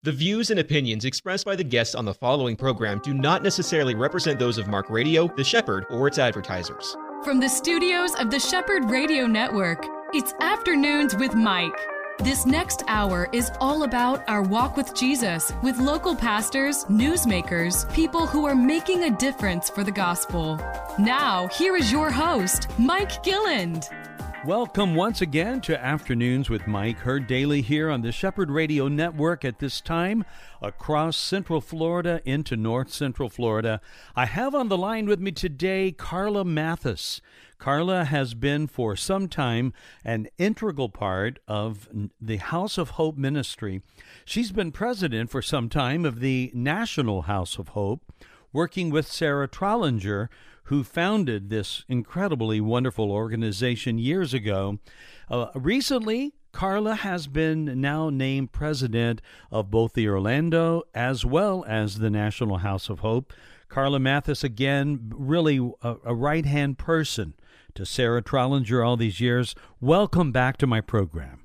The views and opinions expressed by the guests on the following program do not necessarily represent those of Mark Radio, The Shepherd, or its advertisers. From the studios of the Shepherd Radio Network, it's Afternoons with Mike. This next hour is all about our walk with Jesus, with local pastors, newsmakers, people who are making a difference for the gospel. Now, here is your host, Mike Gilland. Welcome once again to Afternoons with Mike, heard daily here on the Shepherd Radio Network at this time across Central Florida into North Central Florida. I have on the line with me today Carla Mathis. Carla has been for some time an integral part of the House of Hope ministry. She's been president for some time of the National House of Hope, working with Sarah Trollinger, who founded this incredibly wonderful organization years ago. Recently, Carla has been now named president of both the Orlando as well as the National House of Hope. Carla Mathis, again, really a right-hand person to Sarah Trollinger all these years. Welcome back to my program.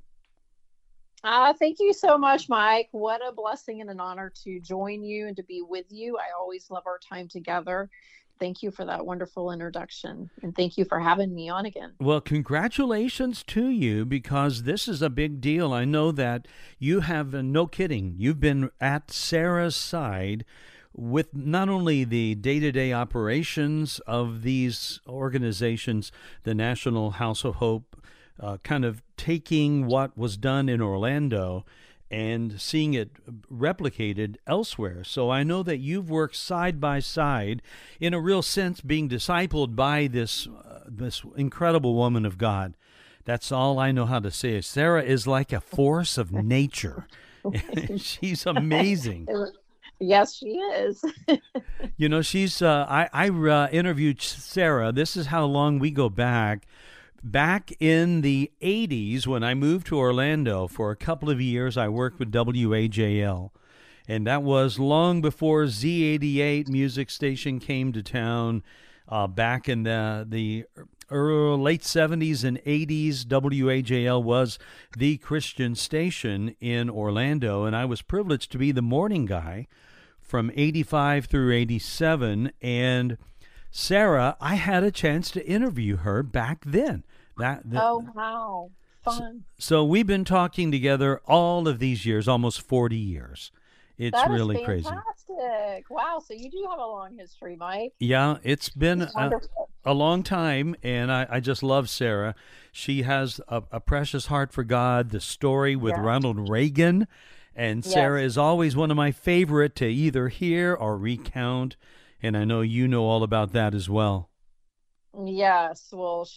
Thank you so much, Mike. What a blessing and an honor to join you and to be with you. I always love our time together. Thank you for that wonderful introduction, and thank you for having me on again. Well, congratulations to you, because this is a big deal. I know that you have, no kidding, you've been at Sarah's side with not only the day-to-day operations of these organizations, the National House of Hope, kind of taking what was done in Orlando and seeing it replicated elsewhere. So I know that you've worked side by side, in a real sense, being discipled by this incredible woman of God. That's all I know how to say. Sarah is like a force of nature. She's amazing. Yes, she is. You know, she's. I interviewed Sarah. This is how long we go back. Back in the 80s, when I moved to Orlando for a couple of years, I worked with WAJL. And that was long before Z88 music station came to town. Back in the late 70s and 80s, WAJL was the Christian station in Orlando. And I was privileged to be the morning guy from 85 through 87. And Sarah, I had a chance to interview her back then. Oh, wow. Fun. So we've been talking together all of these years, almost 40 years. It's really crazy. Fantastic. Wow. So you do have a long history, Mike. Yeah, it's been a long time, and I just love Sarah. She has a precious heart for God, the story with Ronald Reagan, and Sarah is always one of my favorite to either hear or recount, and I know you know all about that as well. Yes. Well,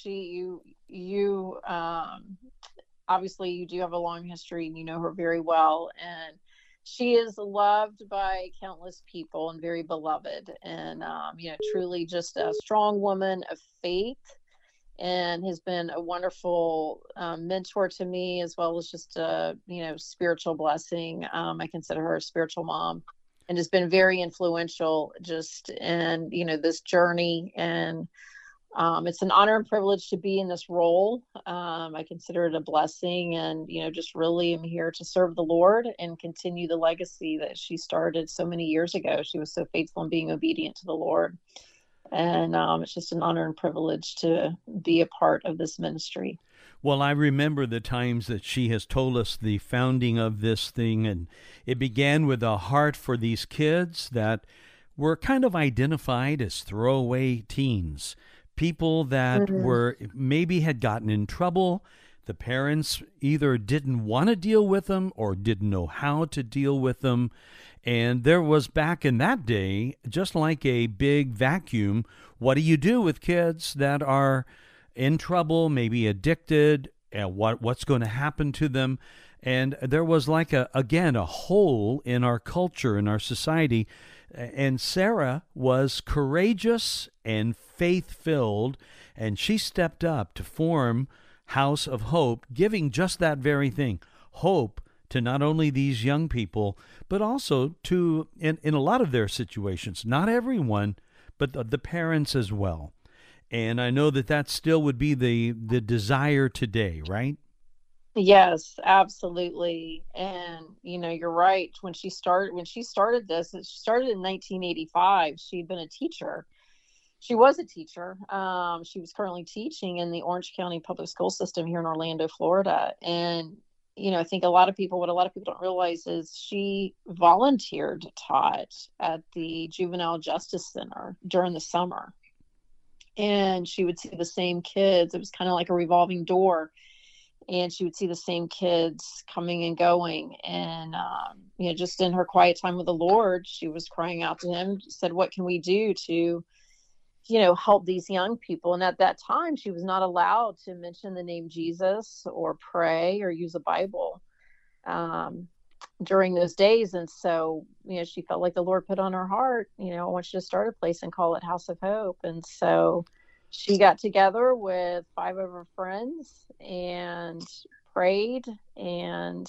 you obviously you do have a long history, and you know her very well, and she is loved by countless people and very beloved, and truly just a strong woman of faith, and has been a wonderful mentor to me, as well as just a spiritual blessing. I consider her a spiritual mom, and has been very influential just in this journey. And it's an honor and privilege to be in this role. I consider it a blessing, and, just really am here to serve the Lord and continue the legacy that she started so many years ago. She was so faithful in being obedient to the Lord. And it's just an honor and privilege to be a part of this ministry. Well, I remember the times that she has told us the founding of this thing, and it began with a heart for these kids that were kind of identified as throwaway teens. People that were maybe had gotten in trouble. The parents either didn't want to deal with them or didn't know how to deal with them. And there was, back in that day, just like a big vacuum, what do you do with kids that are in trouble, maybe addicted, and what's going to happen to them? And there was like a hole in our culture, in our society. And Sarah was courageous and faith-filled, and she stepped up to form House of Hope, giving just that very thing, hope to not only these young people, but also to, in a lot of their situations, not everyone, but the parents as well. And I know that still would be the desire today, right? Yes, absolutely. And you're right. When she started this, she started in 1985. She'd been a teacher. She was a teacher. She was currently teaching in the Orange County public school system here in Orlando, Florida. And I think what a lot of people don't realize is she volunteered taught at the Juvenile Justice Center during the summer. And she would see the same kids. It was kind of like a revolving door. And she would see the same kids coming and going. And, just in her quiet time with the Lord, she was crying out to him, said, what can we do to, help these young people? And at that time, she was not allowed to mention the name Jesus or pray or use a Bible during those days. And so, she felt like the Lord put on her heart, I want you to start a place and call it House of Hope. And so she got together with 5 of her friends and prayed. And,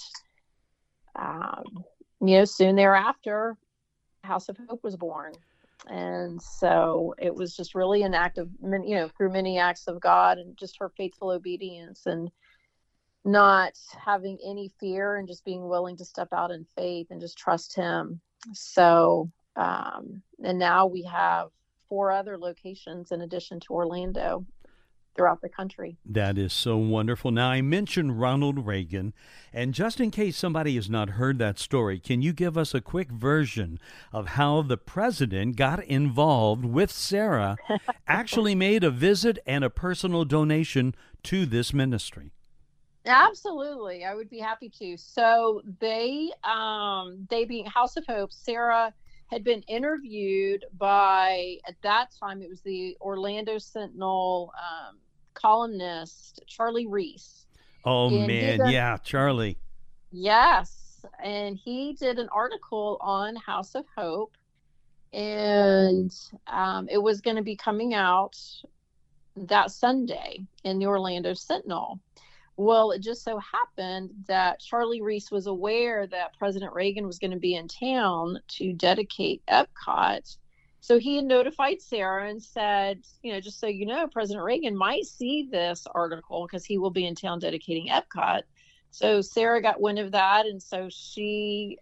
soon thereafter, House of Hope was born. And so it was just really an act of, through many acts of God and just her faithful obedience and not having any fear and just being willing to step out in faith and just trust him. So, and now we have 4 other locations in addition to Orlando throughout the country. That is so wonderful. Now, I mentioned Ronald Reagan, and just in case somebody has not heard that story, can you give us a quick version of how the president got involved with Sarah, actually made a visit and a personal donation to this ministry? Absolutely. I would be happy to. So they being House of Hope, Sarah had been interviewed by, at that time, it was the Orlando Sentinel columnist, Charlie Reese. Oh, man. Yeah, Charlie. Yes. And he did an article on House of Hope, and it was going to be coming out that Sunday in the Orlando Sentinel. Well, it just so happened that Charlie Reese was aware that President Reagan was going to be in town to dedicate Epcot. So he had notified Sarah and said, just so you know, President Reagan might see this article because he will be in town dedicating Epcot. So Sarah got wind of that. And so she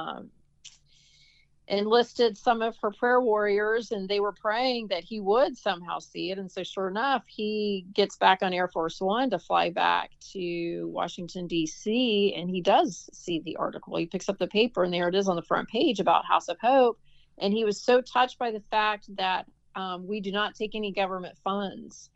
enlisted some of her prayer warriors, and they were praying that he would somehow see it. And so sure enough, he gets back on Air Force One to fly back to Washington, D.C., and he does see the article. He picks up the paper, and there it is on the front page about House of Hope. And he was so touched by the fact that we do not take any government funds.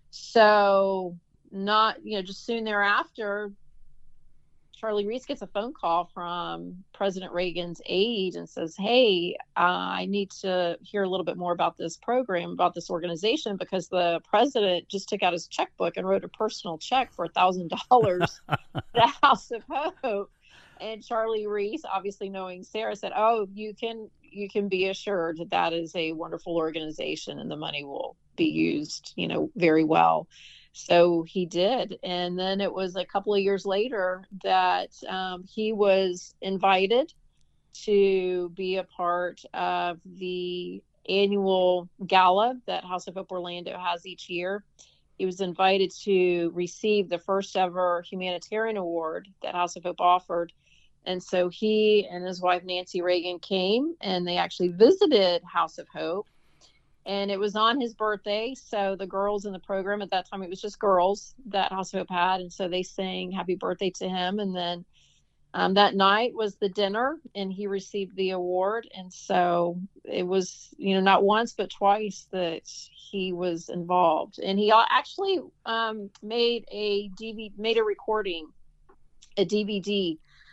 So just soon thereafter, Charlie Reese gets a phone call from President Reagan's aide and says, hey, I need to hear a little bit more about this program, about this organization, because the president just took out his checkbook and wrote a personal check for $1,000 to the House of Hope. And Charlie Reese, obviously knowing Sarah, said, oh, you can be assured that that is a wonderful organization and the money will be used, very well. So he did. And then it was a couple of years later that he was invited to be a part of the annual gala that House of Hope Orlando has each year. He was invited to receive the first ever humanitarian award that House of Hope offered. And so he and his wife, Nancy Reagan, came and they actually visited House of Hope. And it was on his birthday. So the girls in the program at that time, it was just girls that House of Hope had. And so they sang happy birthday to him. And then that night was the dinner and he received the award. And so it was, not once, but twice that he was involved. And he actually made a recording, a DVD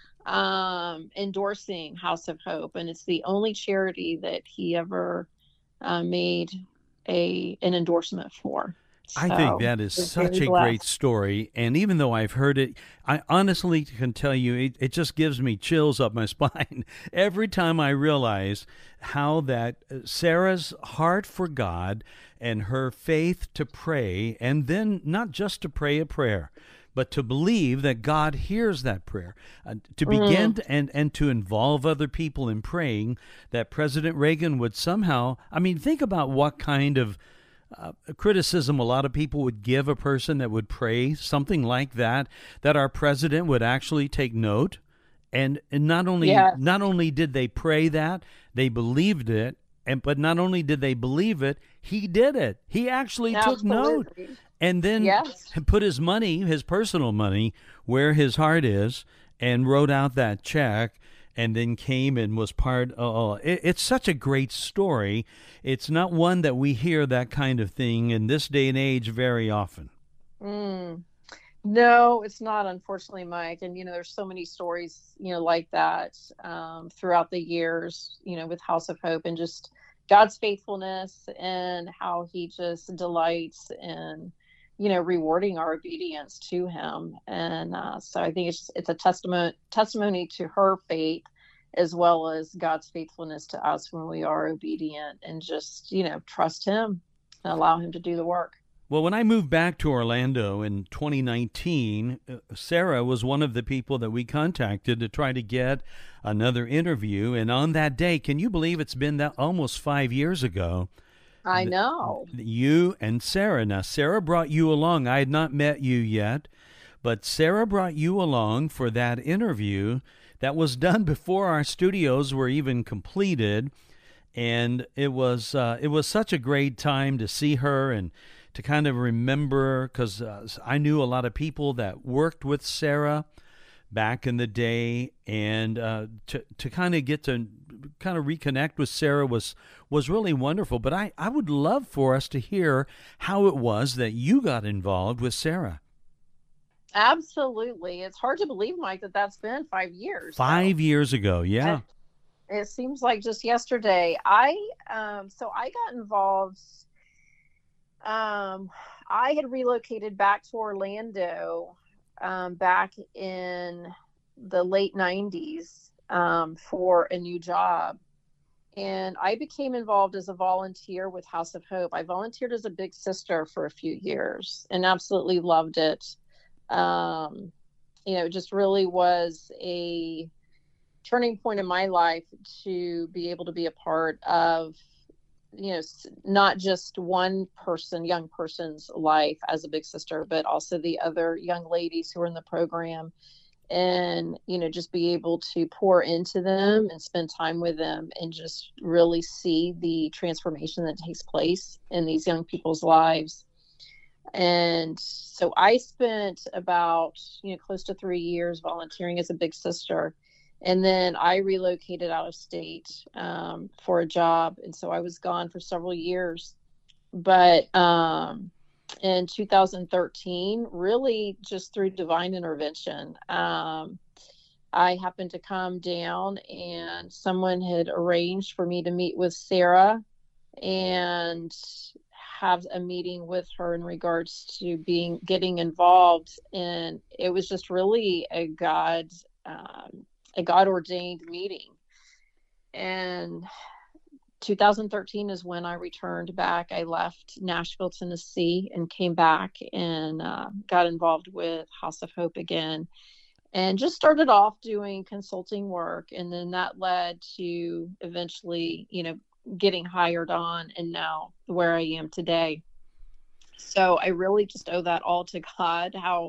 endorsing House of Hope. And it's the only charity that he ever made an endorsement for. So I think that is such a great story. And even though I've heard it, I honestly can tell you, it just gives me chills up my spine every time I realize how that Sarah's heart for God and her faith to pray, and then not just to pray a prayer, but to believe that God hears that prayer, to begin and to involve other people in praying that President Reagan would somehow, think about what kind of criticism a lot of people would give a person that would pray something like that our president would actually take note. And not only did they pray that, they believed it. But not only did they believe it, he did it. He actually took note and then put his money, his personal money, where his heart is, and wrote out that check, and then came and was part. It's such a great story. It's not one that we hear that kind of thing in this day and age very often. No, it's not, unfortunately, Mike. And, there's so many stories, like that throughout the years, with House of Hope, and just God's faithfulness and how he just delights in, rewarding our obedience to him. And so I think it's a testimony to her faith, as well as God's faithfulness to us when we are obedient and just, trust him and allow him to do the work. Well, when I moved back to Orlando in 2019, Sarah was one of the people that we contacted to try to get another interview. And on that day, can you believe it's been almost 5 years ago? I know. You and Sarah. Now, Sarah brought you along. I had not met you yet, but Sarah brought you along for that interview that was done before our studios were even completed. And it was such a great time to see her and to kind of remember, because I knew a lot of people that worked with Sarah back in the day, and to kind of get to kind of reconnect with Sarah was really wonderful. But I would love for us to hear how it was that you got involved with Sarah. Absolutely. It's hard to believe, Mike, that's been 5 years. 5 years ago, yeah. It seems like just yesterday. I got involved. I had relocated back to Orlando back in the late 90s for a new job. And I became involved as a volunteer with House of Hope. I volunteered as a big sister for a few years and absolutely loved it. It just really was a turning point in my life to be able to be a part of not just one young person's life as a big sister, but also the other young ladies who are in the program, and, just be able to pour into them and spend time with them and just really see the transformation that takes place in these young people's lives. And so I spent about, close to 3 years volunteering as a big sister. And then I relocated out of state for a job. And so I was gone for several years. But in 2013, really just through divine intervention, I happened to come down, and someone had arranged for me to meet with Sarah and have a meeting with her in regards to getting involved. And it was just really a God-ordained meeting. And 2013 is when I returned back. I left Nashville, Tennessee, and came back and got involved with House of Hope again, and just started off doing consulting work. And then that led to eventually, getting hired on, and now where I am today. So I really just owe that all to God, how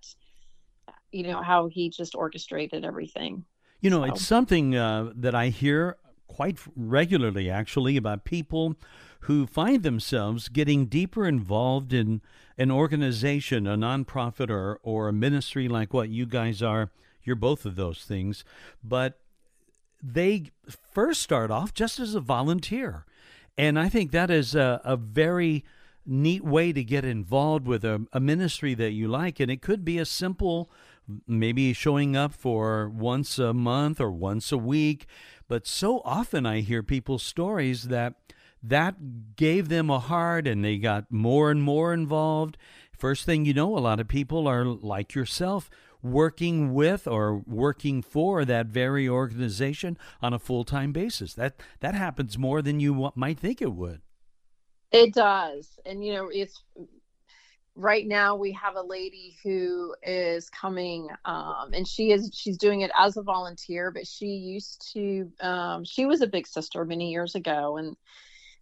he just orchestrated everything. It's something that I hear quite regularly, actually, about people who find themselves getting deeper involved in an organization, a nonprofit or a ministry like what you guys are. You're both of those things. But they first start off just as a volunteer. And I think that is a very neat way to get involved with a ministry that you like. And it could be a simple, maybe showing up for once a month or once a week. But so often I hear people's stories that gave them a heart, and they got more and more involved. First thing you know, a lot of people are like yourself, working with or working for that very organization on a full-time basis. That happens more than you might think it would. It does. And, it's right now we have a lady who is coming, and she's doing it as a volunteer, but she used to, she was a big sister many years ago. And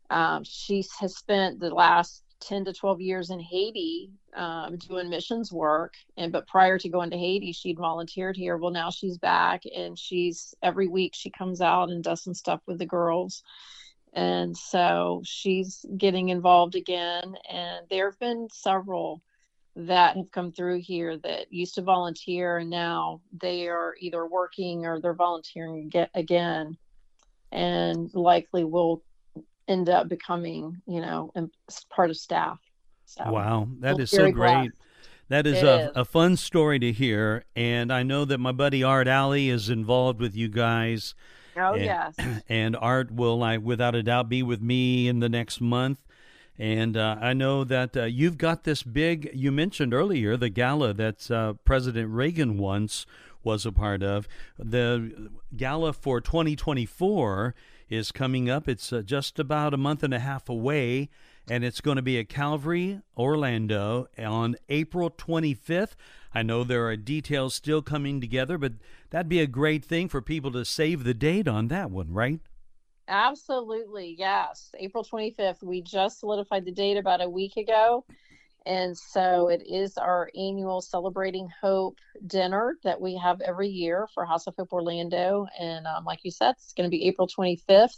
She has spent the last 10 to 12 years in Haiti doing missions work. But prior to going to Haiti, she'd volunteered here. Well, now she's back, and every week she comes out and does some stuff with the girls. And so she's getting involved again. And there have been several that have come through here that used to volunteer, and now they are either working or they're volunteering again, and likely will end up becoming, part of staff. So, wow, that is so great. Blessed. That is a fun story to hear, and I know that my buddy Art Alley is involved with you guys. Oh, yes. And Art will, without a doubt, be with me in the next month. And I know that you've got this big, you mentioned earlier, the gala that President Reagan once was a part of. The gala for 2024 is coming up. It's just about a month and a half away, and it's going to be at Calvary, Orlando, on April 25th. I know there are details still coming together, but that'd be a great thing for people to save the date on that one, right? Absolutely, yes. April 25th. We just solidified the date about a week ago. And so it is our annual Celebrating Hope dinner that we have every year for House of Hope Orlando. And like you said, it's going to be April 25th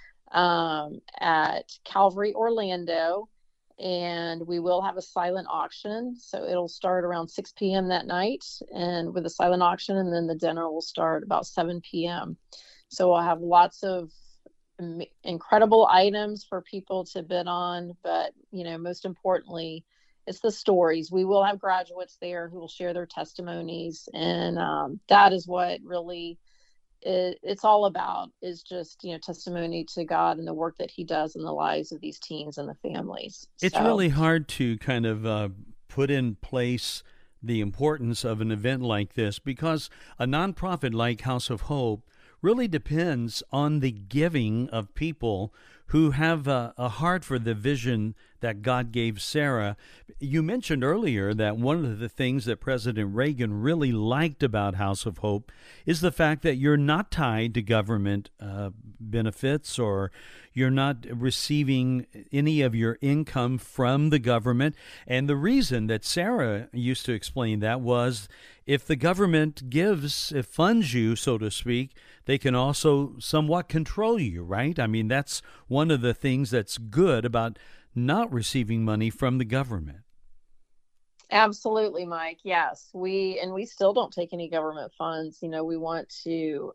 at Calvary, Orlando. And we will have a silent auction. So it'll start around 6 p.m. that night, and with a silent auction, and then the dinner will start about 7 p.m. So we'll have lots of incredible items for people to bid on. But, most importantly, it's the stories. We will have graduates there who will share their testimonies. And that is what really it's all about, is just, testimony to God and the work that he does in the lives of these teens and the families. It's really hard to kind of put in place the importance of an event like this, because a nonprofit like House of Hope really depends on the giving of people who have a heart for the vision that God gave Sarah. You mentioned earlier that one of the things that President Reagan really liked about House of Hope is the fact that you're not tied to government benefits, or you're not receiving any of your income from the government. And the reason that Sarah used to explain that was, if the government funds you, so to speak, they can also somewhat control you, right? I mean, that's one of the things that's good about not receiving money from the government. Absolutely, Mike. Yes, we still don't take any government funds. We want to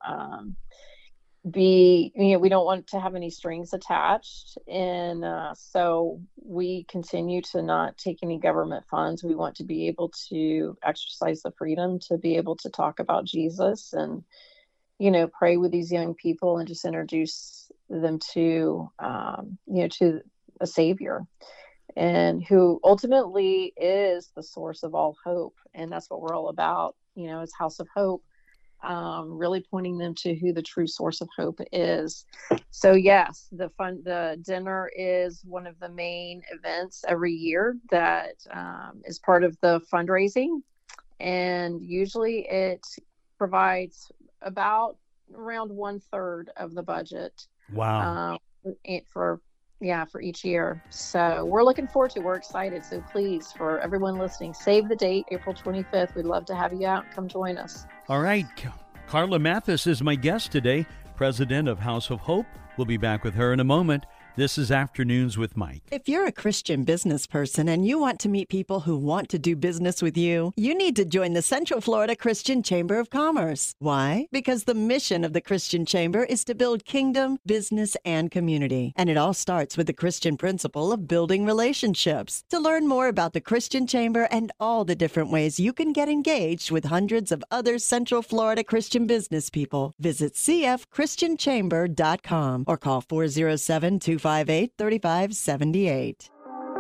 we don't want to have any strings attached. And so we continue to not take any government funds. We want to be able to exercise the freedom to be able to talk about Jesus and, pray with these young people and just introduce them to, to a Savior, and who ultimately is the source of all hope. And that's what we're all about, as House of Hope. Really pointing them to who the true source of hope is. So yes, the dinner is one of the main events every year that is part of the fundraising, and usually it provides about around 1/3 of the budget. Wow. For each year. So we're looking forward to it. We're excited. So please, for everyone listening, save the date, April 25th. We'd love to have you out. Come join us. All right. Carla Mathis is my guest today, president of House of Hope. We'll be back with her in a moment. This is Afternoons with Mike. If you're a Christian business person and you want to meet people who want to do business with you, you need to join the Central Florida Christian Chamber of Commerce. Why? Because the mission of the Christian Chamber is to build kingdom, business, and community. And it all starts with the Christian principle of building relationships. To learn more about the Christian Chamber and all the different ways you can get engaged with hundreds of other Central Florida Christian business people, visit cfchristianchamber.com or call 407-258-3578.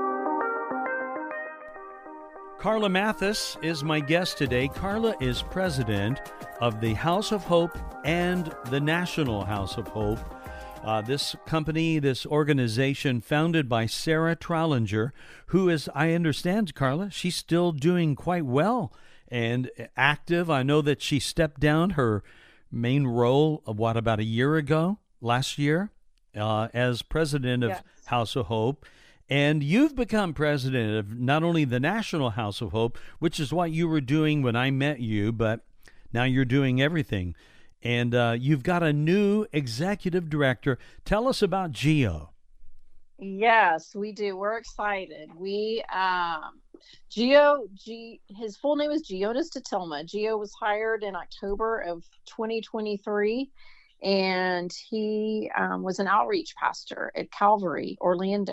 Carla Mathis is my guest today. Carla is president of the House of Hope and the National House of Hope. This company, this organization founded by Sarah Trollinger, who is, I understand, Carla, she's still doing quite well and active. I know that she stepped down her main role, about a year ago, last year? as president of Yes. House of Hope. And you've become president of not only the National House of Hope, which is what you were doing when I met you, but now you're doing everything. And you've got a new executive director. Tell us about Gio. Yes, we do. We're excited. His full name is Gionis Tatilma. Gio was hired in October of 2023, and he was an outreach pastor at Calvary, Orlando.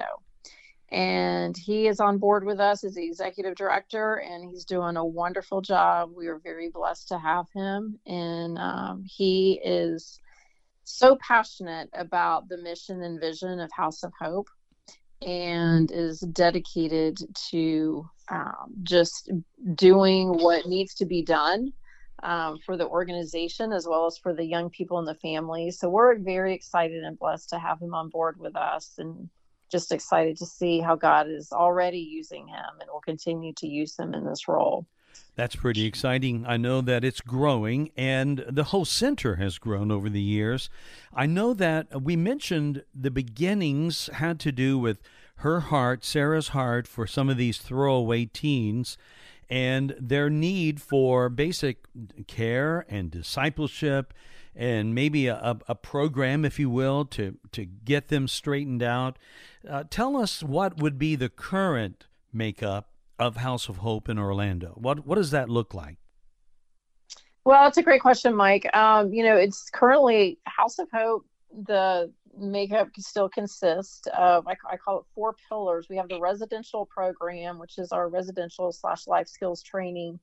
And he is on board with us as the executive director, and he's doing a wonderful job. We are very blessed to have him, and he is so passionate about the mission and vision of House of Hope, and is dedicated to just doing what needs to be done for the organization as well as for the young people and the families. So we're very excited and blessed to have him on board with us, and just excited to see how God is already using him and will continue to use him in this role. That's pretty exciting. I know that it's growing, and the whole center has grown over the years. I know that we mentioned the beginnings had to do with her heart, Sarah's heart, for some of these throwaway teens and their need for basic care and discipleship and maybe a program, if you will, to get them straightened out. Tell us what would be the current makeup of House of Hope in Orlando. What does that look like? Well, that's a great question, Mike. It's currently House of Hope. The makeup still consists of, I call it 4 pillars. We have the residential program, which is our residential/life skills training.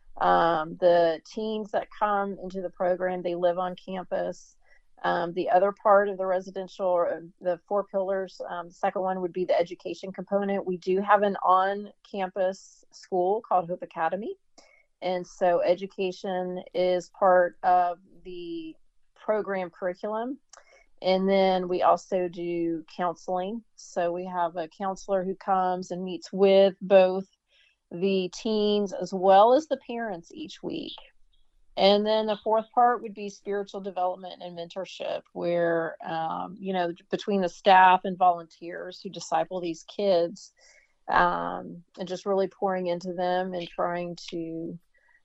The teens that come into the program, they live on campus. The other part of the residential, the 4 pillars, the second one would be the education component. We do have an on-campus school called Hope Academy. And so education is part of the program curriculum. And then we also do counseling. So we have a counselor who comes and meets with both the teens as well as the parents each week. And then the fourth part would be spiritual development and mentorship, where, between the staff and volunteers who disciple these kids, and just really pouring into them and trying to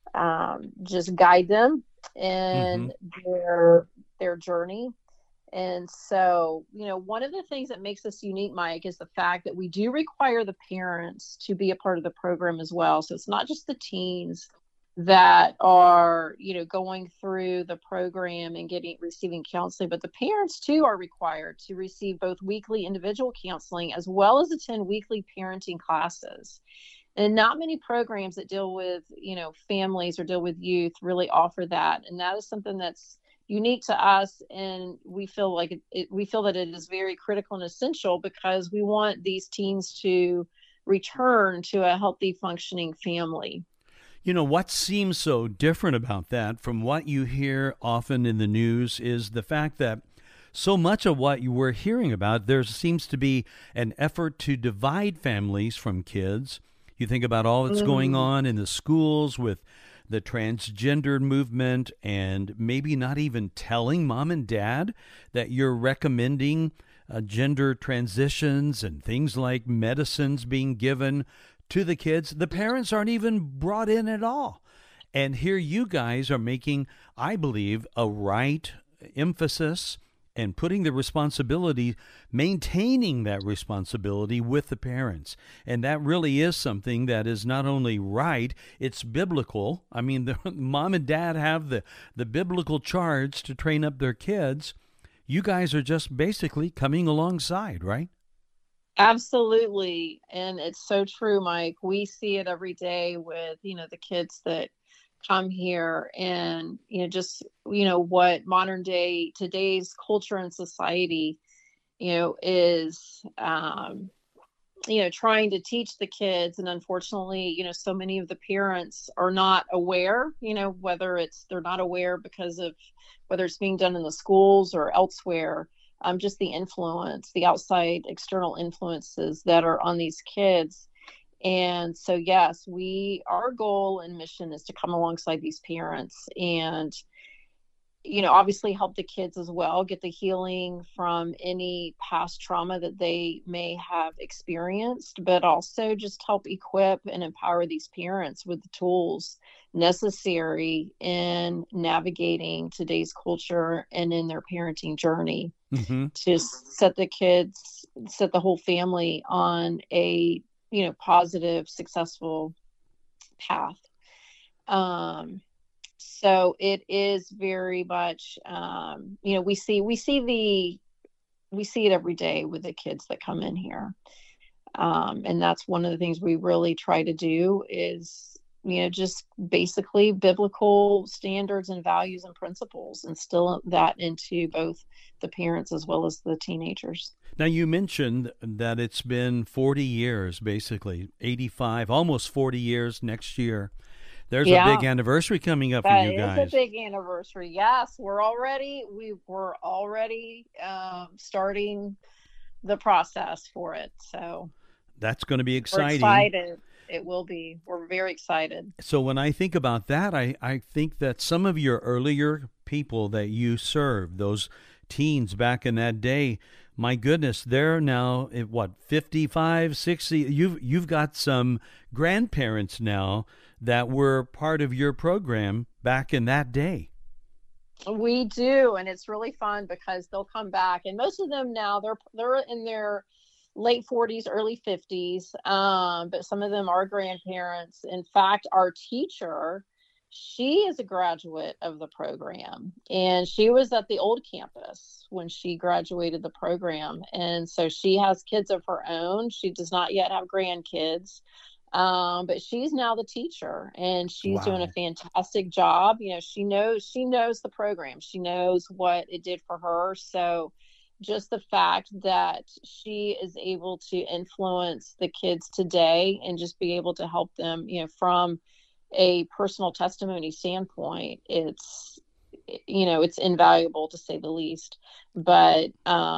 just guide them in their journey. And so, one of the things that makes us unique, Mike, is the fact that we do require the parents to be a part of the program as well. So it's not just the teens that are, going through the program and receiving counseling, but the parents too are required to receive both weekly individual counseling as well as attend weekly parenting classes. And not many programs that deal with, families or deal with youth really offer that. And that is something that's unique to us, and we feel like we feel that it is very critical and essential because we want these teens to return to a healthy, functioning family. What seems so different about that from what you hear often in the news is the fact that so much of what you were hearing about, there seems to be an effort to divide families from kids. You think about all that's going on in the schools with the transgender movement, and maybe not even telling mom and dad that you're recommending gender transitions and things like medicines being given to the kids. The parents aren't even brought in at all. And here you guys are making, I believe, a right emphasis and putting the responsibility, maintaining that responsibility with the parents. And that really is something that is not only right, it's biblical. I mean, the mom and dad have the biblical charge to train up their kids. You guys are just basically coming alongside, right? Absolutely. And it's so true, Mike. We see it every day with, the kids that come here, and what modern day today's culture and society is trying to teach the kids. And unfortunately, so many of the parents are not aware, whether they're not aware because of whether it's being done in the schools or elsewhere, just the outside external influences that are on these kids. And so, yes, our goal and mission is to come alongside these parents and obviously help the kids as well get the healing from any past trauma that they may have experienced, but also just help equip and empower these parents with the tools necessary in navigating today's culture and in their parenting journey to set the whole family on a, positive, successful path. So it is very much, we see it every day with the kids that come in here. And that's one of the things we really try to do is, just basically biblical standards and values and principles, instill that into both the parents as well as the teenagers. Now, you mentioned that it's been 40 years, basically 85, almost 40 years next year. There's a big anniversary coming up for you guys. It's a big anniversary. Yes, we're already starting the process for it. So that's going to be exciting. We're excited. It will be. We're very excited. So when I think about that, I think that some of your earlier people that you served, those teens back in that day, my goodness, they're now at 55, 60. You've got some grandparents now that were part of your program back in that day. We do, and it's really fun because they'll come back, and most of them now they're in their late 40s, early 50s, but some of them are grandparents. In fact, our teacher, she is a graduate of the program, and she was at the old campus when she graduated the program, and so she has kids of her own. She does not yet have grandkids. But she's now the teacher, and she's doing a fantastic job. She knows the program. She knows what it did for her. So just the fact that she is able to influence the kids today and just be able to help them, from a personal testimony standpoint, it's invaluable to say the least. But,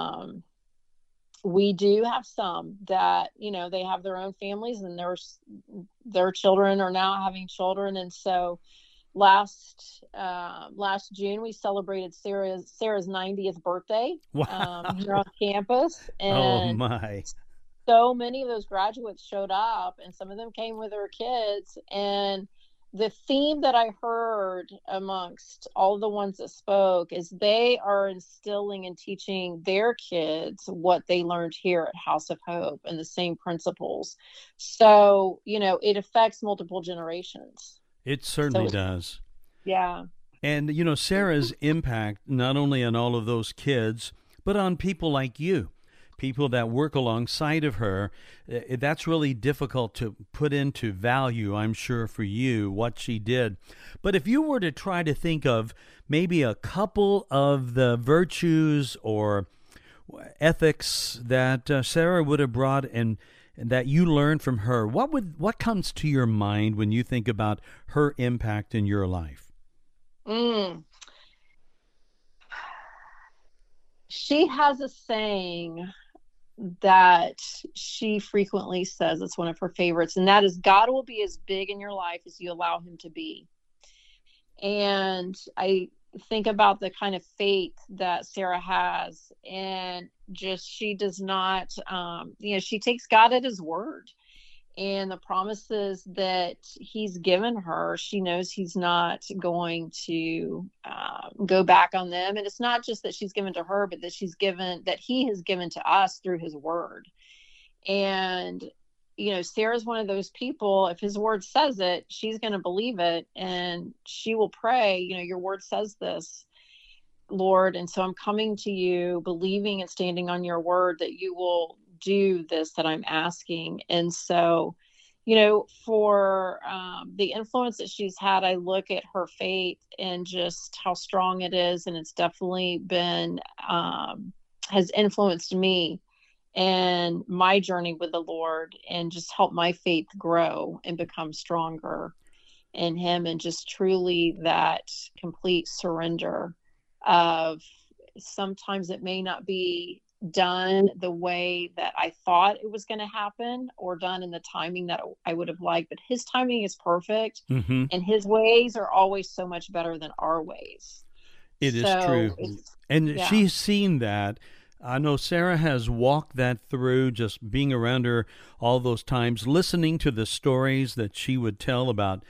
we do have some that, they have their own families, and their children are now having children. And so last June, we celebrated Sarah's 90th birthday here on campus. And so many of those graduates showed up, and some of them came with their kids. And the theme that I heard amongst all the ones that spoke is they are instilling and teaching their kids what they learned here at House of Hope and the same principles. So, it affects multiple generations. It certainly does. Yeah. And, Sarah's impact, not only on all of those kids, but on people like you. People that work alongside of her, that's really difficult to put into value, I'm sure, for you, what she did. But if you were to try to think of maybe a couple of the virtues or ethics that Sarah would have brought and that you learned from her, what comes to your mind when you think about her impact in your life? She has a saying that she frequently says, it's one of her favorites, and that is, God will be as big in your life as you allow him to be. And I think about the kind of faith that Sarah has, and just, she does not, she takes God at his word, and the promises that he's given her, she knows he's not going to go back on them. And it's not just that she's given to her, but that he has given to us through his word. And, Sarah's one of those people, if his word says it, she's going to believe it, and she will pray, your word says this, Lord. And so I'm coming to you, believing and standing on your word that you will do this that I'm asking. And so, for the influence that she's had, I look at her faith and just how strong it is. And it's definitely been, has influenced me and my journey with the Lord, and just helped my faith grow and become stronger in him. And just truly that complete surrender of, sometimes it may not be done the way that I thought it was going to happen, or done in the timing that I would have liked, but his timing is perfect, and his ways are always so much better than our ways. It is So true. And yeah, she's seen that. I know Sarah has walked that through, just being around her all those times, listening to the stories that she would tell about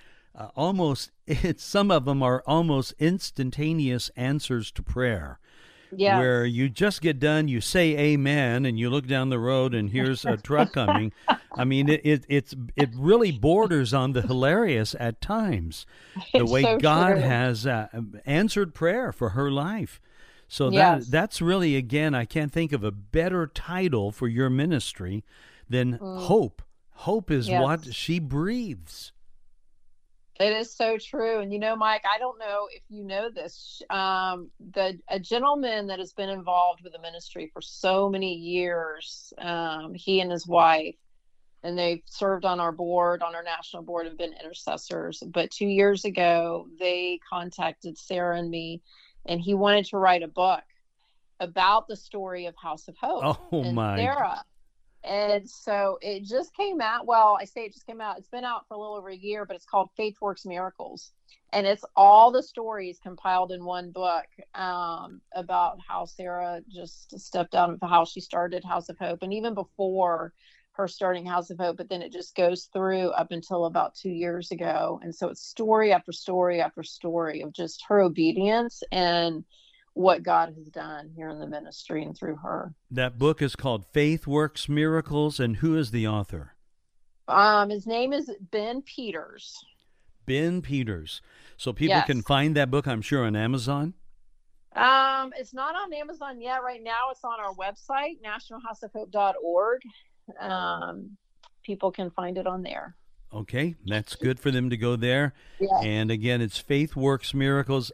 some of them are almost instantaneous answers to prayer, where yes, you just get done, you say amen, and you look down the road and here's a truck coming. I mean, it really borders on the hilarious at times, the it's way so God true. has answered prayer for her life. So Yes. that's really, again, I can't think of a better title for your ministry than Mm, hope. Hope is what yes. she breathes. It is so true. And Mike, I don't know if you know this. The a gentleman that has been involved with the ministry for so many years, he and his wife, and they've served on our board, on our national board, and been intercessors. But 2 years ago, they contacted Sarah and me, and he wanted to write a book about the story of House of Hope Oh and my. Sarah. And so it just came out. Well, I say it just came out. It's been out for a little over a year, but it's called Faith Works Miracles. And it's all the stories compiled in one book, about how Sarah just stepped out of how she started House of Hope. And even before her starting House of Hope, but then it just goes through up until about 2 years ago. And so it's story after story after story of just her obedience and what God has done here in the ministry and through her. That book is called Faith Works Miracles, and who is the author? His name is Ben Peters. Ben Peters. So people can Yes. find that book, I'm sure, on Amazon. It's not on Amazon yet. Right now, it's on our website, nationalhouseofhope.org. People can find it on there. Okay, that's good for them to go there. Yes. And again, it's Faith Works Miracles.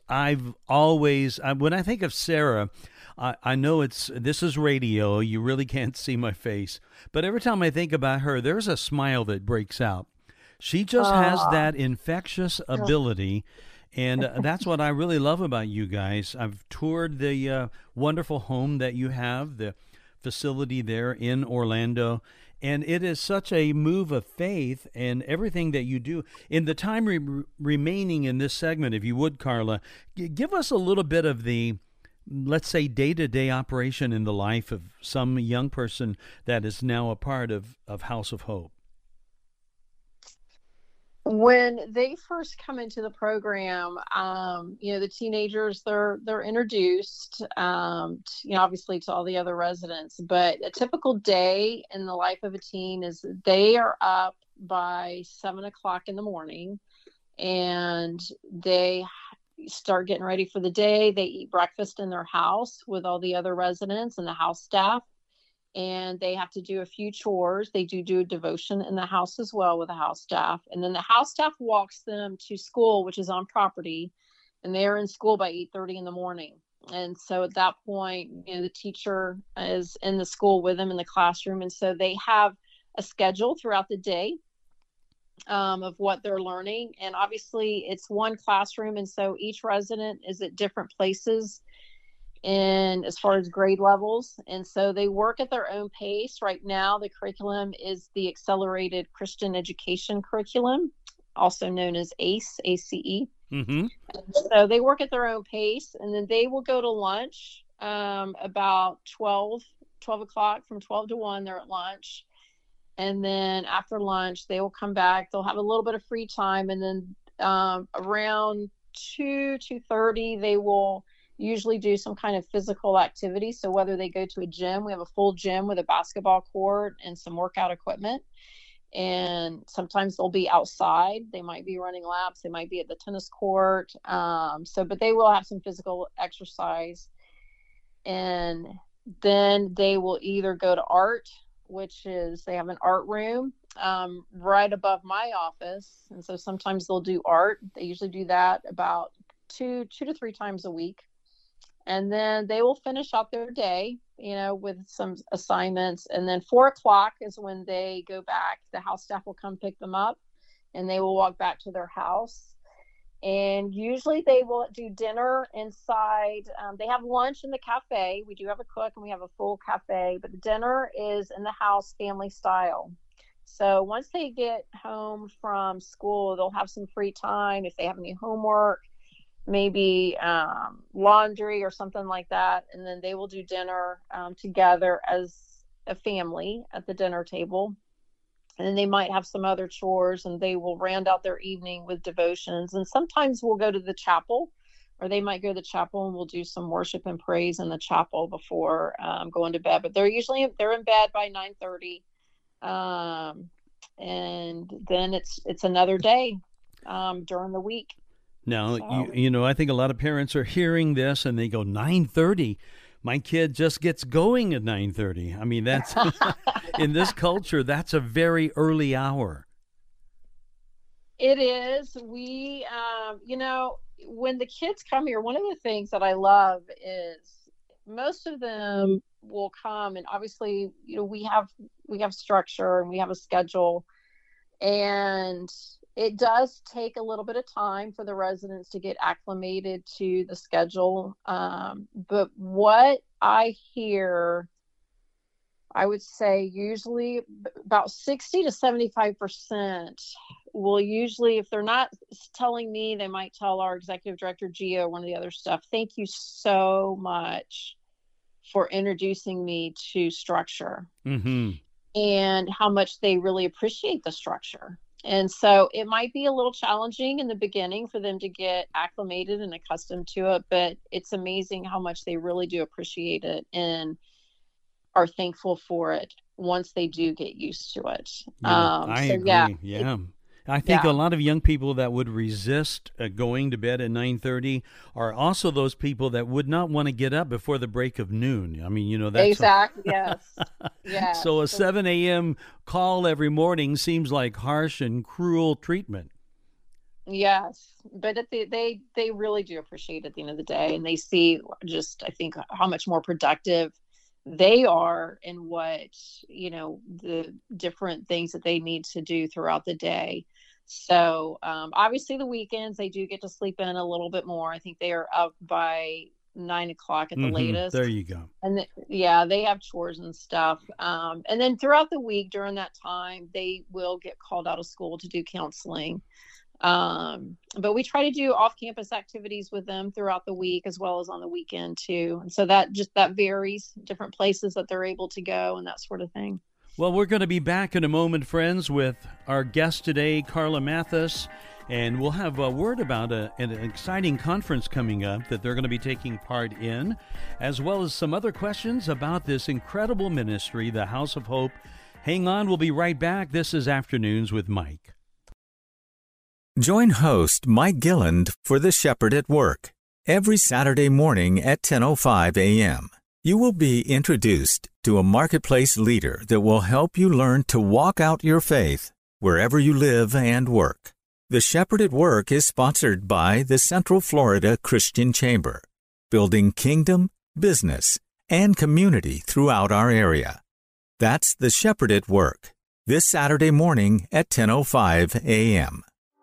When I think of Sarah, I know this is radio. You really can't see my face. But every time I think about her, there's a smile that breaks out. She just has that infectious ability. And that's what I really love about you guys. I've toured the wonderful home that you have, the facility there in Orlando. And it is such a move of faith and everything that you do. In the time remaining in this segment, if you would, Carla, give us a little bit of the, let's say, day-to-day operation in the life of some young person that is now a part of House of Hope. When they first come into the program, the teenagers, they're introduced, obviously to all the other residents. But a typical day in the life of a teen is they are up by 7 o'clock in the morning, and they start getting ready for the day. They eat breakfast in their house with all the other residents and the house staff. And they have to do a few chores. They do a devotion in the house as well with the house staff. And then the house staff walks them to school, which is on property, and they're in school by 8:30 in the morning. And so at that point, the teacher is in the school with them in the classroom. And so they have a schedule throughout the day, of what they're learning. And obviously it's one classroom. And so each resident is at different places in as far as grade levels, and so they work at their own pace. Right now the curriculum is the Accelerated Christian Education Curriculum, also known as ACE. Mm-hmm. So they work at their own pace, and then they will go to lunch, about 12 o'clock. From 12 to 1 they're at lunch, and then after lunch they will come back. They'll have a little bit of free time, and then around 2:30 they will usually do some kind of physical activity. So whether they go to a gym, we have a full gym with a basketball court and some workout equipment. And sometimes they'll be outside. They might be running laps. They might be at the tennis court. But they will have some physical exercise. And then they will either go to art, which is they have an art room right above my office. And so sometimes they'll do art. They usually do that about two to three times a week. And then they will finish out their day, with some assignments. And then 4 o'clock is when they go back. The house staff will come pick them up, and they will walk back to their house. And usually they will do dinner inside. They have lunch in the cafe. We do have a cook, and we have a full cafe, but the dinner is in the house, family style. So once they get home from school, they'll have some free time. If they have any homework, maybe laundry or something like that. And then they will do dinner together as a family at the dinner table. And then they might have some other chores, and they will round out their evening with devotions. And sometimes we'll go to the chapel, or they might go to the chapel and we'll do some worship and praise in the chapel before going to bed. But they're in bed by 9:30. And then it's another day during the week. Now, So, you know, I think a lot of parents are hearing this and they go, 9:30? My kid just gets going at 9:30. I mean, that's in this culture, that's a very early hour. it is. We, when the kids come here, one of the things that I love is most of them will come, and obviously, we have structure and we have a schedule, and it does take a little bit of time for the residents to get acclimated to the schedule. But what I hear, I would say usually about 60 to 75% will usually, if they're not telling me, they might tell our executive director, Gio, one of the other stuff, thank you so much for introducing me to structure, and how much they really appreciate the structure. And so it might be a little challenging in the beginning for them to get acclimated and accustomed to it, but it's amazing how much they really do appreciate it and are thankful for it once they do get used to it. I agree. Yeah. I think a lot of young people that would resist going to bed at 9:30 are also those people that would not want to get up before the break of noon. I mean, that's exactly. Yes. Yes. So a 7 a.m. call every morning seems like harsh and cruel treatment. Yes, but they really do appreciate it at the end of the day, and they see just, I think, how much more productive they are in what, the different things that they need to do throughout the day. So obviously the weekends, they do get to sleep in a little bit more. I think they are up by 9 o'clock at the latest. There you go. And they have chores and stuff. And then throughout the week during that time, they will get called out of school to do counseling. But we try to do off-campus activities with them throughout the week as well as on the weekend too. And so that varies, different places that they're able to go and that sort of thing. Well, we're going to be back in a moment, friends, with our guest today, Carla Mathis, and we'll have a word about an exciting conference coming up that they're going to be taking part in, as well as some other questions about this incredible ministry, the House of Hope. Hang on, we'll be right back. This is Afternoons with Mike. Join host Mike Gilland for The Shepherd at Work every Saturday morning at 10:05 a.m. You will be introduced to a marketplace leader that will help you learn to walk out your faith wherever you live and work. The Shepherd at Work is sponsored by the Central Florida Christian Chamber, building kingdom, business, and community throughout our area. That's The Shepherd at Work, this Saturday morning at 10:05 a.m.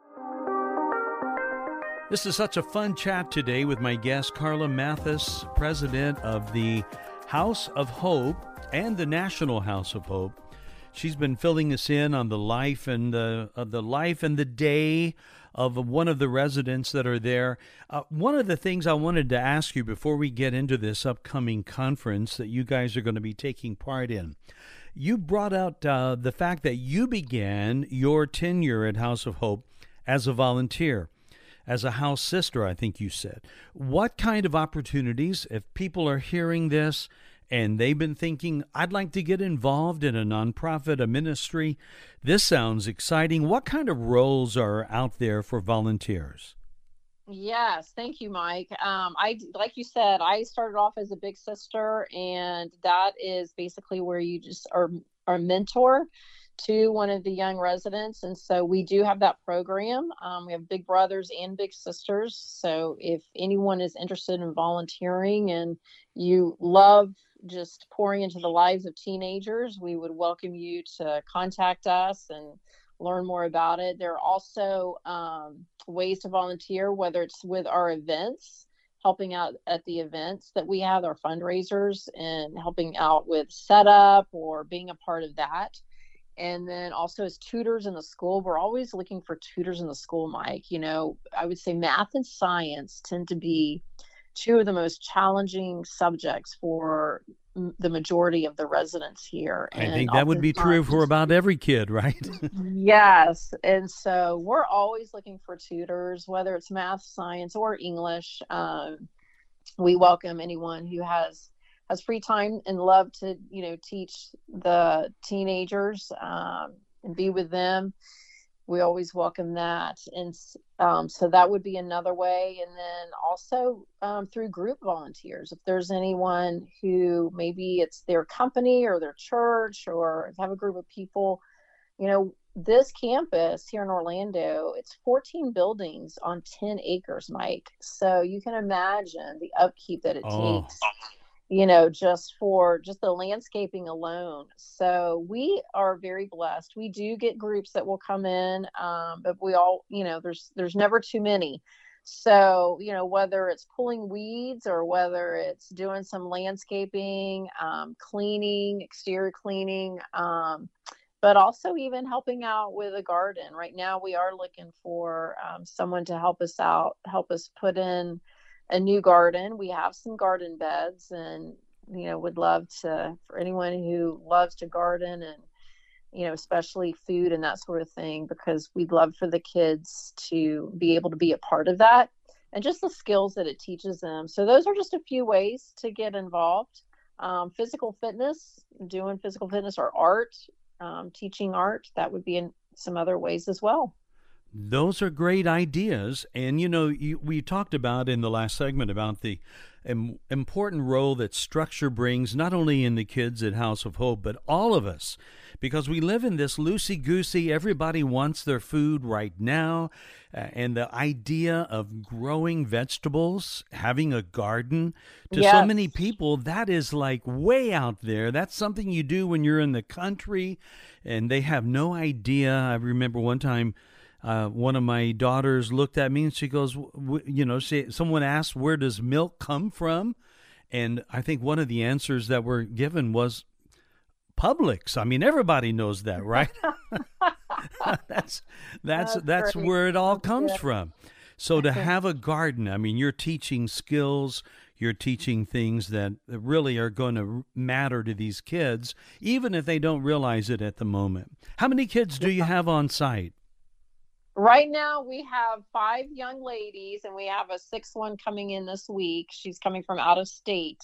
This is such a fun chat today with my guest, Carla Mathis, president of the House of Hope and the National House of Hope. She's been filling us in on the life and the day of one of the residents that are there. One of the things I wanted to ask you before we get into this upcoming conference that you guys are going to be taking part in, you brought out the fact that you began your tenure at House of Hope as a volunteer, as a house sister, I think you said. What kind of opportunities, if people are hearing this and they've been thinking, I'd like to get involved in a nonprofit, a ministry, this sounds exciting. What kind of roles are out there for volunteers? Yes, thank you, Mike. Like you said, I started off as a big sister, and that is basically where you just are a mentor to one of the young residents. And so we do have that program. We have big brothers and big sisters. So if anyone is interested in volunteering and you love just pouring into the lives of teenagers, we would welcome you to contact us and learn more about it. There are also ways to volunteer, whether it's with our events, helping out at the events that we have, our fundraisers, and helping out with setup or being a part of that. And then also as tutors in the school, we're always looking for tutors in the school, Mike. I would say math and science tend to be two of the most challenging subjects for the majority of the residents here. I And think that would be true for about every kid, right? yes. And so we're always looking for tutors, whether it's math, science, or English. We welcome anyone who has free time and love to, teach the teenagers and be with them. We always welcome that. And so that would be another way. And then also through group volunteers, if there's anyone who maybe it's their company or their church or have a group of people, this campus here in Orlando, it's 14 buildings on 10 acres, Mike. So you can imagine the upkeep that it takes. Just the landscaping alone. So we are very blessed. We do get groups that will come in, but we all, there's never too many. So, whether it's pulling weeds or whether it's doing some landscaping, cleaning, exterior cleaning, but also even helping out with a garden. Right now, we are looking for someone to help us out, help us put in a new garden. We have some garden beds, and would love for anyone who loves to garden and especially food and that sort of thing, because we'd love for the kids to be able to be a part of that and just the skills that it teaches them. So those are just a few ways to get involved. Physical fitness, doing physical fitness, or art, teaching art, that would be in some other ways as well. Those are great ideas. And, we talked about in the last segment about the important role that structure brings, not only in the kids at House of Hope, but all of us, because we live in this loosey-goosey, everybody wants their food right now. And the idea of growing vegetables, having a garden, to so many people, that is like way out there. That's something you do when you're in the country, and they have no idea. I remember one time, one of my daughters looked at me and she goes, someone asked, where does milk come from? And I think one of the answers that were given was Publix. I mean, everybody knows that, right? That's where it all comes from. So to have a garden, I mean, you're teaching skills, you're teaching things that really are going to matter to these kids, even if they don't realize it at the moment. How many kids do you have on site? Right now, we have 5 young ladies, and we have a 6th one coming in this week. She's coming from out of state.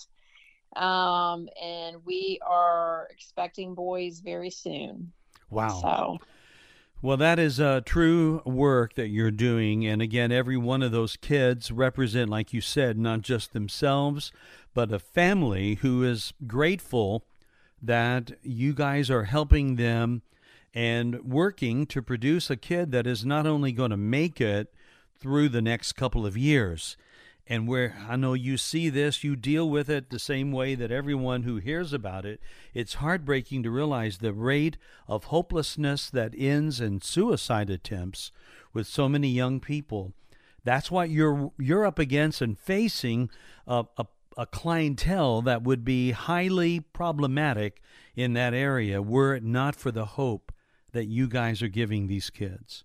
And we are expecting boys very soon. Wow. So. Well, that is true work that you're doing. And again, every one of those kids represent, like you said, not just themselves, but a family who is grateful that you guys are helping them and working to produce a kid that is not only going to make it through the next couple of years. And where I know you see this, you deal with it the same way that everyone who hears about it. It's heartbreaking to realize the rate of hopelessness that ends in suicide attempts with so many young people. That's what you're up against and facing a clientele that would be highly problematic in that area were it not for the hope that you guys are giving these kids.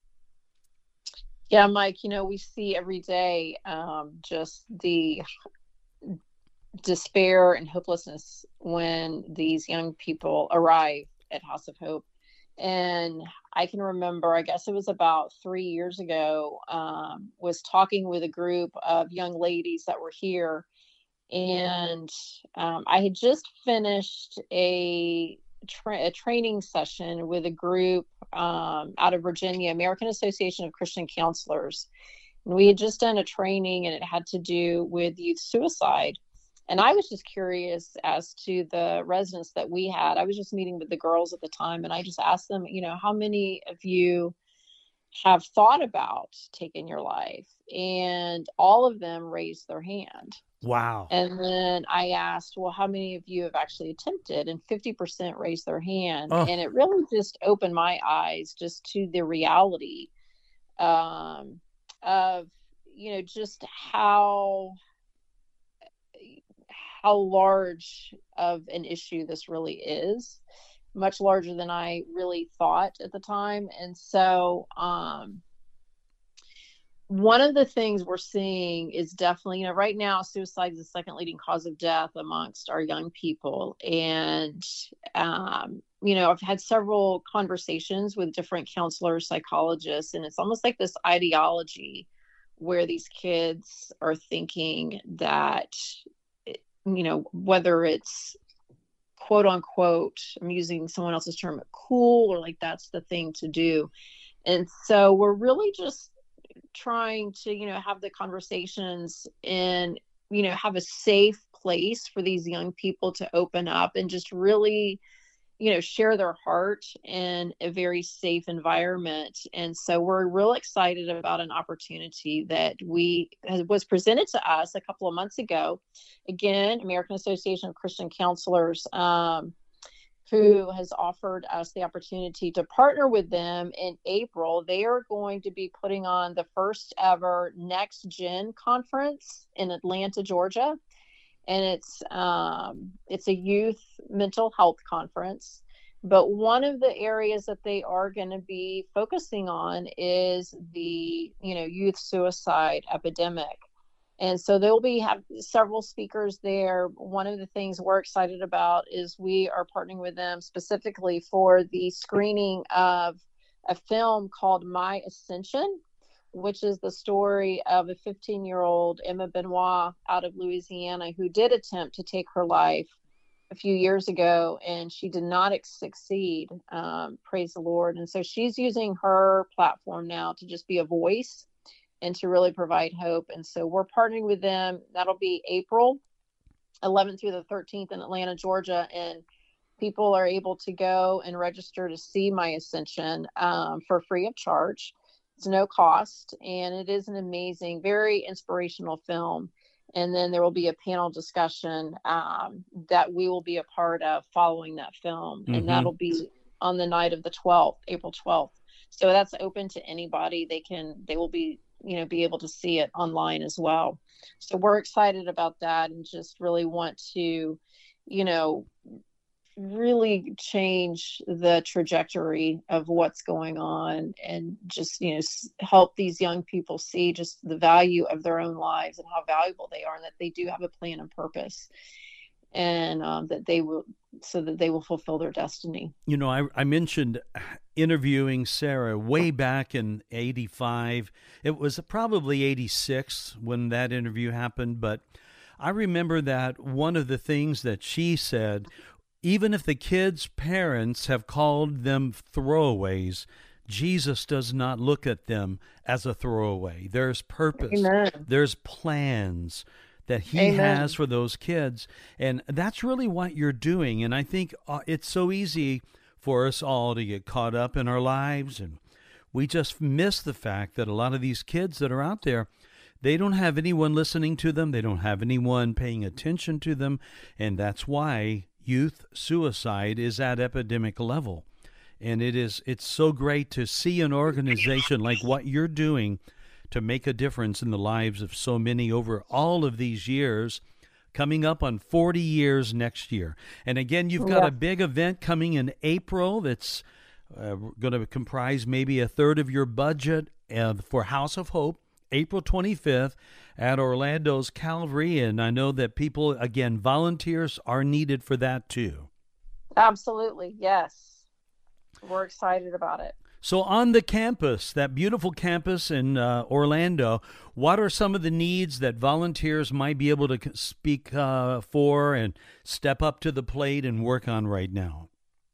Yeah, Mike, we see every day just the despair and hopelessness when these young people arrive at House of Hope. And I can remember, I guess it was about 3 years ago, was talking with a group of young ladies that were here. And I had just finished a training session with a group out of Virginia, American Association of Christian Counselors. And we had just done a training, and it had to do with youth suicide. And I was just curious as to the residents that we had. I was just meeting with the girls at the time, and I just asked them, how many of you have thought about taking your life? And all of them raised their hand. Wow. And then I asked, well, how many of you have actually attempted? And 50% raised their hand. Oh. And it really just opened my eyes just to the reality of, just how large of an issue this really is. much larger than I really thought at the time. And so, one of the things we're seeing is definitely, right now, suicide is the second leading cause of death amongst our young people. And, I've had several conversations with different counselors, psychologists, and it's almost like this ideology where these kids are thinking that, whether it's quote unquote, I'm using someone else's term, cool, or like that's the thing to do. And so we're really just trying to, have the conversations and, have a safe place for these young people to open up and just really, share their heart in a very safe environment. And so we're real excited about an opportunity that was presented to us a couple of months ago. Again, American Association of Christian Counselors, who has offered us the opportunity to partner with them in April. They are going to be putting on the first ever Next Gen conference in Atlanta, Georgia. And it's a youth mental health conference. But one of the areas that they are going to be focusing on is the, youth suicide epidemic. And so they'll have several speakers there. One of the things we're excited about is we are partnering with them specifically for the screening of a film called My Ascension, which is the story of a 15-year-old Emma Benoit out of Louisiana who did attempt to take her life a few years ago, and she did not succeed. Praise the Lord. And so she's using her platform now to just be a voice and to really provide hope. And so we're partnering with them. That'll be April 11th through the 13th in Atlanta, Georgia. And people are able to go and register to see My Ascension for free of charge. It's no cost. And it is an amazing, very inspirational film. And then there will be a panel discussion that we will be a part of following that film. Mm-hmm. And that'll be on the night of the 12th, April 12th. So that's open to anybody. They will be able to see it online as well. So we're excited about that and just really want to, really change the trajectory of what's going on and just, help these young people see just the value of their own lives and how valuable they are and that they do have a plan and purpose. And that they will fulfill their destiny. I mentioned interviewing Sarah way back in 85. It was probably 86 when that interview happened. But I remember that one of the things that she said, even if the kids' parents have called them throwaways, Jesus does not look at them as a throwaway. There's purpose. Amen. There's plans that he Amen. has for those kids. And that's really what you're doing. And I think it's so easy for us all to get caught up in our lives. And we just miss the fact that a lot of these kids that are out there, they don't have anyone listening to them. They don't have anyone paying attention to them. And that's why youth suicide is at epidemic level. And it's so great to see an organization like what you're doing to make a difference in the lives of so many over all of these years, coming up on 40 years next year. And again, you've got a big event coming in April that's going to comprise maybe a third of your budget for House of Hope, April 25th at Orlando's Calvary. And I know that people, again, volunteers are needed for that too. Absolutely, yes. We're excited about it. So on the campus, that beautiful campus in Orlando, what are some of the needs that volunteers might be able to speak for and step up to the plate and work on right now?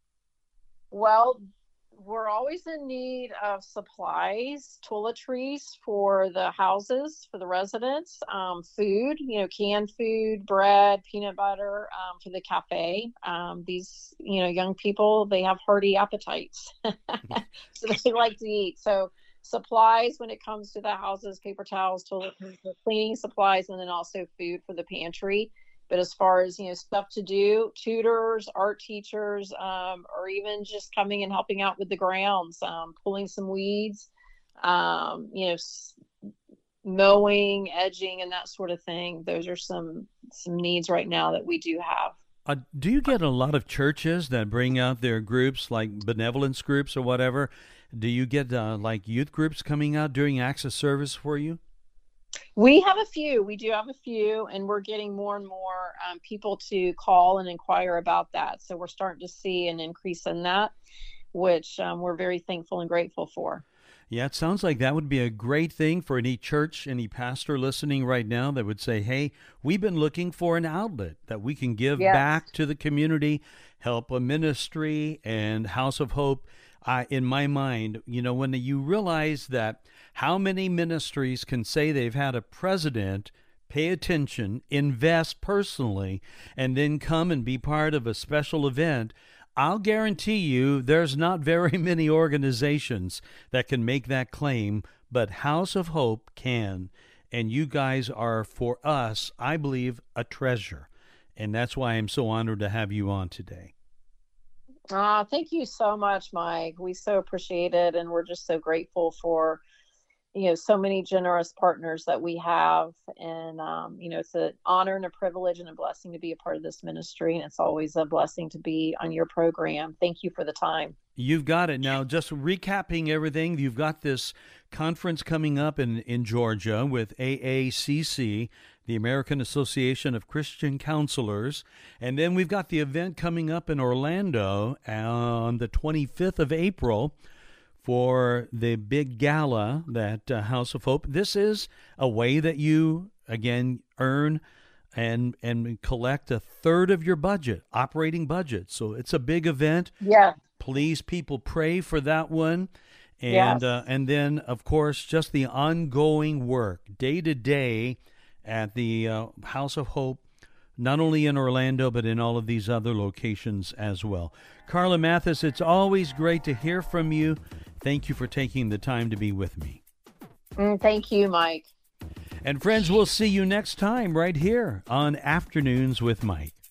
Well, we're always in need of supplies, toiletries for the houses, for the residents, food, canned food, bread, peanut butter for the cafe. These, young people, they have hearty appetites, so they like to eat. So supplies when it comes to the houses, paper towels, toiletries, cleaning supplies, and then also food for the pantry. But as far as, stuff to do, tutors, art teachers, or even just coming and helping out with the grounds, pulling some weeds, mowing, edging, and that sort of thing. Those are some needs right now that we do have. Do you get a lot of churches that bring out their groups, like benevolence groups or whatever? Do you get like youth groups coming out during acts of service for you? We have a few. We do have a few, and we're getting more and more people to call and inquire about that. So we're starting to see an increase in that, which we're very thankful and grateful for. Yeah, it sounds like that would be a great thing for any church, any pastor listening right now that would say, hey, we've been looking for an outlet that we can give back to the community, help a ministry, and House of Hope. In my mind, when you realize that how many ministries can say they've had a president pay attention, invest personally, and then come and be part of a special event, I'll guarantee you there's not very many organizations that can make that claim, but House of Hope can. And you guys are, for us, I believe, a treasure. And that's why I'm so honored to have you on today. Thank you so much, Mike. We so appreciate it. And we're just so grateful for, so many generous partners that we have. And, it's an honor and a privilege and a blessing to be a part of this ministry. And it's always a blessing to be on your program. Thank you for the time. You've got it. Now, just recapping everything, you've got this conference coming up in Georgia with AACC, the American Association of Christian Counselors. And then we've got the event coming up in Orlando on the 25th of April for the big gala that House of Hope. This is a way that you, again, earn and collect a third of your budget, operating budget. So it's a big event. Yeah. Please, people, pray for that one. And and then, of course, just the ongoing work, day to day, at the House of Hope, not only in Orlando, but in all of these other locations as well. Carla Mathis, it's always great to hear from you. Thank you for taking the time to be with me. Thank you, Mike. And friends, we'll see you next time right here on Afternoons with Mike.